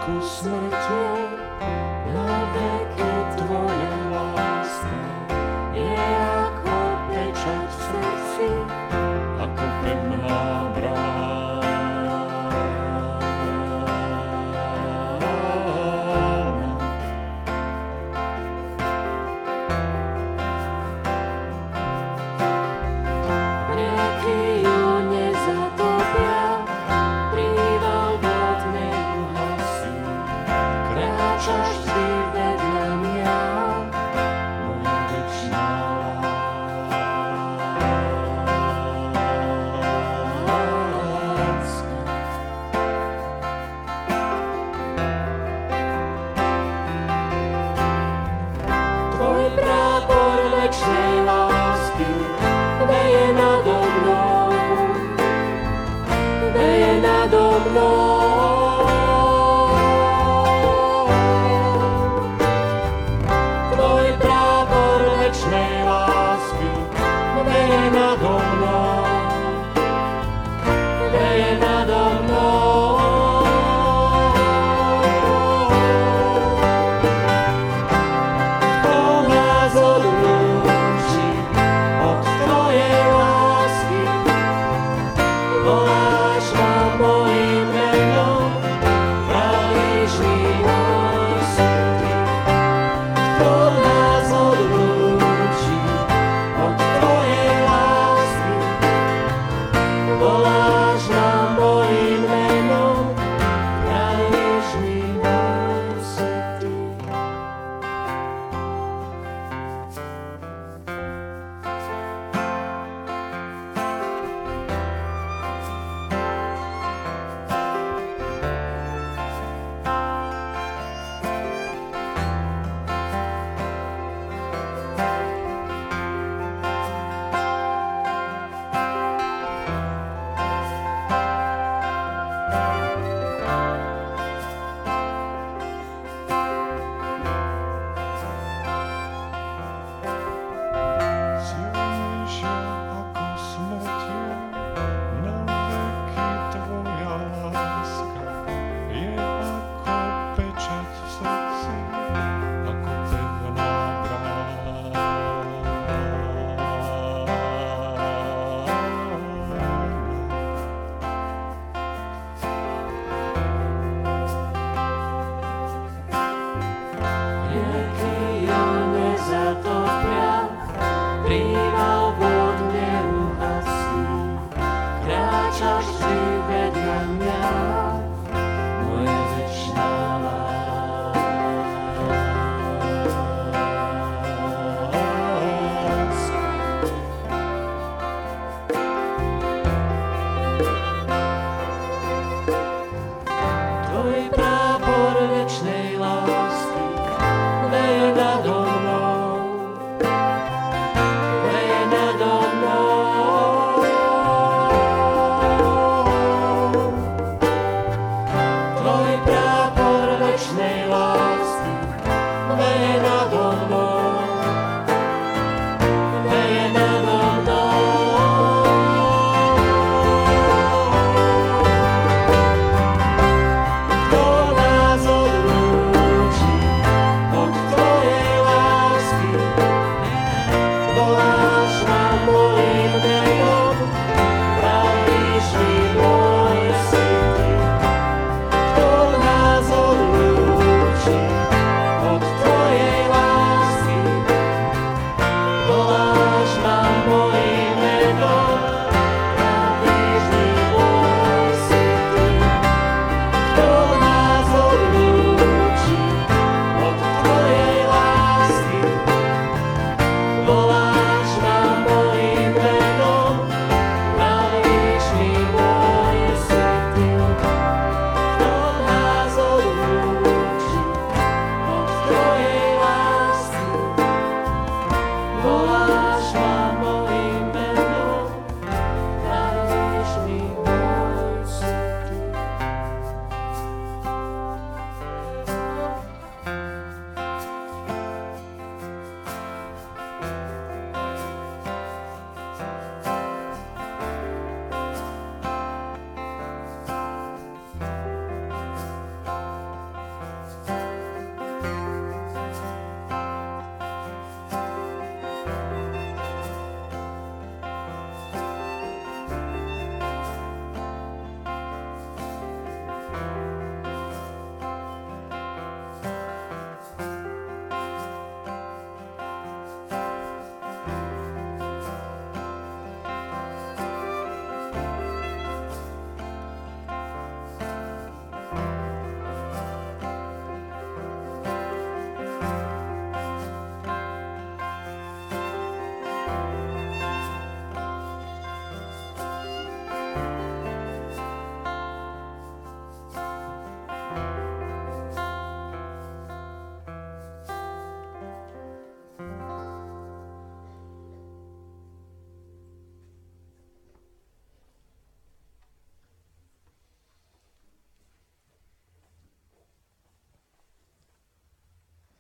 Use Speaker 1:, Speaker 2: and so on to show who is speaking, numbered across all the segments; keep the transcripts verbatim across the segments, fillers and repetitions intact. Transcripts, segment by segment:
Speaker 1: Tvoj prápor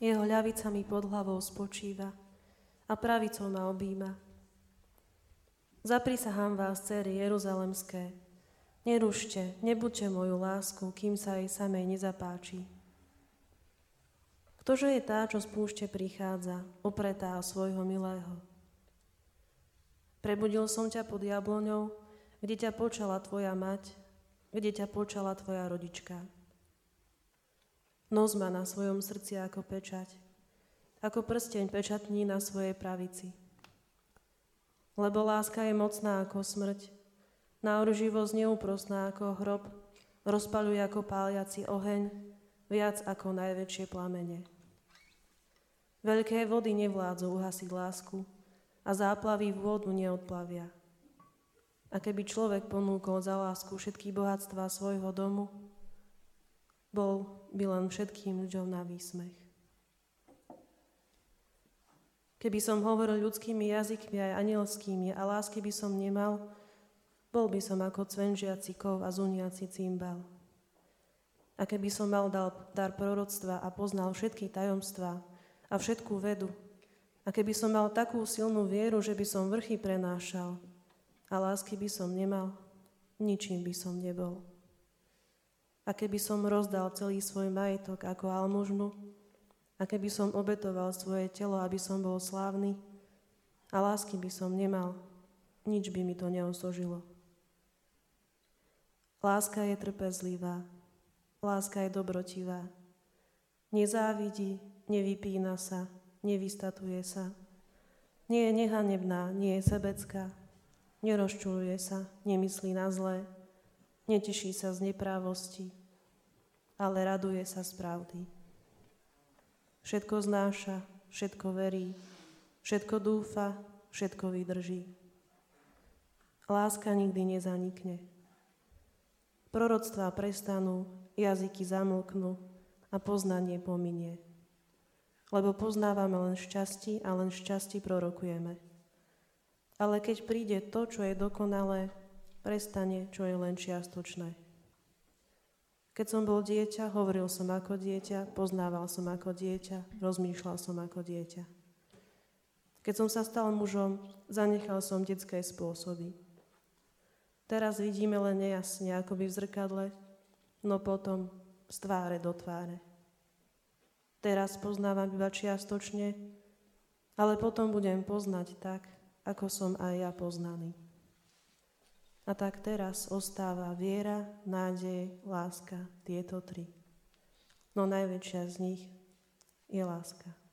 Speaker 1: Jeho ľavica mi pod hlavou spočíva a pravicou ma objíma. Zaprisahám vás, céry jeruzalemské, nerušte, nebuďte moju lásku, kým sa jej samej nezapáči. Ktože je tá, čo z púšte prichádza, opretá o svojho milého? Prebudil som ťa pod jabloňou, kde ťa počala tvoja mať, kde ťa počala tvoja rodička. Nos ma na svojom srdci ako pečať, ako prsteň pečatní na svojej pravici. Lebo láska je mocná ako smrť, náruživosť neúprosná ako hrob, rozpaľuje ako páliaci oheň, viac ako najväčšie plamene. Veľké vody nevládzu uhasiť lásku a záplavy vôdu neodplavia. A keby človek ponúkol za lásku všetky bohatstvá svojho domu, bol by len všetkým ľuďom na výsmech. Keby som hovoril ľudskými jazykmi aj anielskými a lásky by som nemal, bol by som ako cvenžiaci kov a zuniaci cymbal. A keby som mal dal dar proroctva a poznal všetky tajomstvá a všetkú vedu, a keby som mal takú silnú vieru, že by som vrchy prenášal, a lásky by som nemal, ničím by som nebol. A keby som rozdal celý svoj majetok ako almužnu, a keby som obetoval svoje telo, aby som bol slávny, a lásky by som nemal, nič by mi to neosožilo. Láska je trpezlivá, láska je dobrotivá, nezávidí, nevypína sa, nevystatuje sa, nie je nehanebná, nie je sebecká, nerozčuluje sa, nemyslí na zlé, neteší sa z neprávosti, ale raduje sa z pravdy. Všetko znáša, všetko verí, všetko dúfa, všetko vydrží. Láska nikdy nezanikne. Proroctvá prestanú, jazyky zamlknú a poznanie pominie. Lebo poznávame len šťastí a len šťastí prorokujeme. Ale keď príde to, čo je dokonalé, prestane, čo je len čiastočné. Keď som bol dieťa, hovoril som ako dieťa, poznával som ako dieťa, rozmýšľal som ako dieťa. Keď som sa stal mužom, zanechal som detské spôsoby. Teraz vidíme len nejasne, akoby v zrkadle, no potom z tváre do tváre. Teraz poznávam iba čiastočne, ale potom budem poznať tak, ako som aj ja poznaný. A tak teraz ostáva viera, nádej, láska, tieto tri. No najväčšia z nich je láska.